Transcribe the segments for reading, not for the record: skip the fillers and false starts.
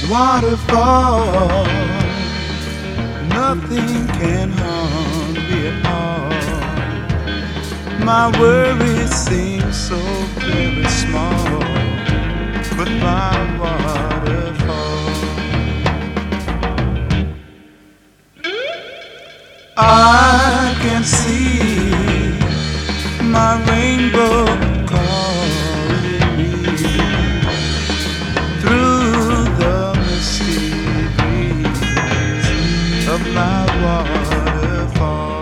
waterfall. Nothing can harm me at all. My worries seem so very small, but my waterfall. I can see my rainbow calling me through the misty breeze of my waterfall.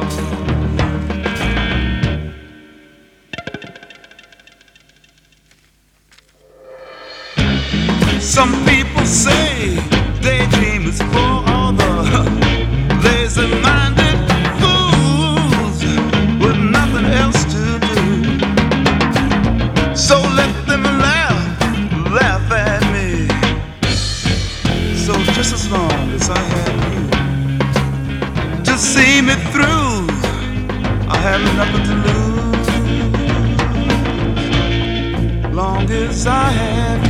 Some people say daydreamers for all the lazy-minded fools with nothing else to do. So let them laugh at me. So just as long as I have you to see me through, I have nothing to lose. Long as I have